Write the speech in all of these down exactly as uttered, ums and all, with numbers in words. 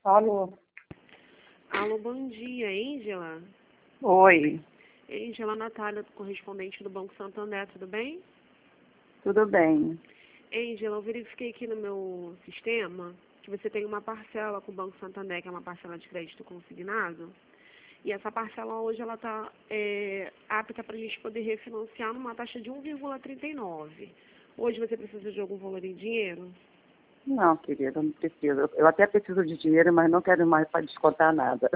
Alô? Alô, bom dia, Ângela. Oi, Ângela Natália, correspondente do Banco Santander, tudo bem? tudo bem? Ângela, eu verifiquei aqui no meu sistema que você tem uma parcela com o Banco Santander, que é uma parcela de crédito consignado, e essa parcela hoje ela está é, apta para a gente poder refinanciar numa taxa de um vírgula trinta e nove. Hoje você precisa de algum valor em dinheiro? Não, querida, não preciso. Eu até preciso de dinheiro, mas não quero mais para descontar nada.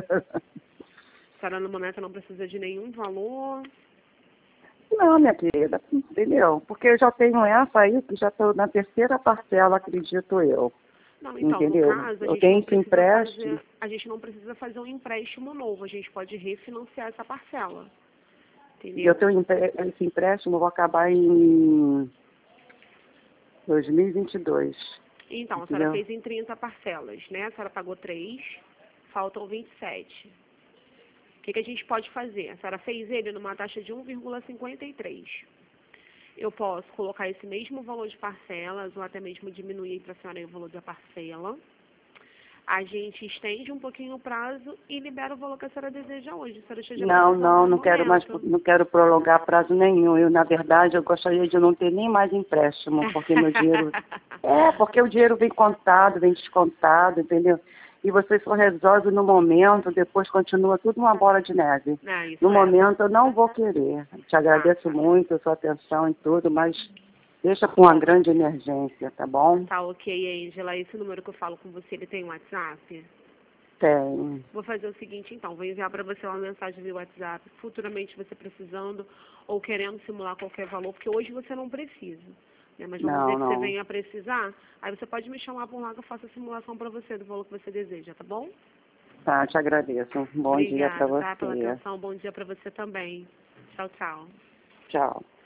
A senhora no momento não precisa de nenhum valor? Não, minha querida, entendeu? Porque eu já tenho essa aí, que já estou na terceira parcela, acredito eu. Não, então, no Entendeu? caso, a Eu gente tenho não esse precisa empréstimo. fazer, a gente não precisa fazer um empréstimo novo, a gente pode refinanciar essa parcela. E Entendeu? eu tenho empre- esse empréstimo, eu vou acabar em dois mil e vinte e dois. Então, a senhora Entendeu? fez em trinta parcelas, né? A senhora pagou três, faltam vinte e sete. O que, que a gente pode fazer? A senhora fez ele numa taxa de um vírgula cinquenta e três. Eu posso colocar esse mesmo valor de parcelas ou até mesmo diminuir para a senhora o valor da parcela. A gente estende um pouquinho o prazo e libera o valor que a senhora deseja hoje. A senhora esteja Não, precisando não, no não quero mais, momento. não quero prolongar prazo nenhum. Eu, na verdade, eu gostaria de não ter nem mais empréstimo, porque meu dinheiro... É, porque o dinheiro vem contado, vem descontado, entendeu? E você só resolve no momento, depois continua tudo uma bola de neve. Não, isso No é. momento eu não vou querer. Te Ah, agradeço tá. muito a sua atenção e tudo, mas deixa para uma grande emergência, tá bom? Tá ok, Angela. Esse número que eu falo com você, ele tem um WhatsApp? Tem. Vou fazer o seguinte, então. Vou enviar para você uma mensagem via WhatsApp. Futuramente você precisando ou querendo simular qualquer valor, porque hoje você não precisa. Né? Mas vamos dizer Não, que você não. venha a precisar. Aí você pode me chamar por lá que eu faço a simulação para você do valor que você deseja, tá bom? Tá, te agradeço. Um bom dia para Obrigada, tá? Pela você. atenção. Bom dia para você também. Tchau, tchau. Tchau.